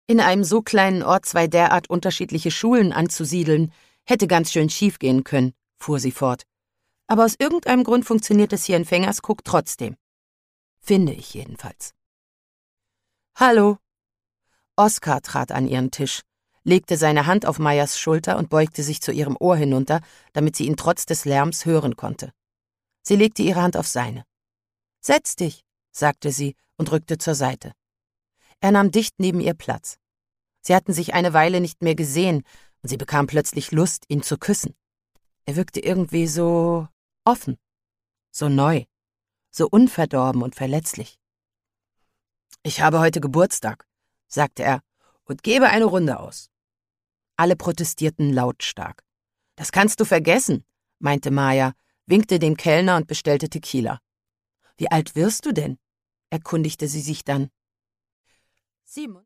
In einem so kleinen Ort 2 derart unterschiedliche Schulen anzusiedeln, hätte ganz schön schief gehen können, fuhr sie fort. Aber aus irgendeinem Grund funktioniert es hier in Fengerskuck trotzdem. Finde ich jedenfalls. »Hallo!« Oskar trat an ihren Tisch, legte seine Hand auf Meyers Schulter und beugte sich zu ihrem Ohr hinunter, damit sie ihn trotz des Lärms hören konnte. Sie legte ihre Hand auf seine. »Setz dich«, sagte sie und rückte zur Seite. Er nahm dicht neben ihr Platz. Sie hatten sich eine Weile nicht mehr gesehen und sie bekam plötzlich Lust, ihn zu küssen. Er wirkte irgendwie so offen, so neu, so unverdorben und verletzlich. »Ich habe heute Geburtstag«, sagte er, »und gebe eine Runde aus.« Alle protestierten lautstark. »Das kannst du vergessen«, meinte Maya, winkte dem Kellner und bestellte Tequila. »Wie alt wirst du denn?«, erkundigte sie sich dann. »7.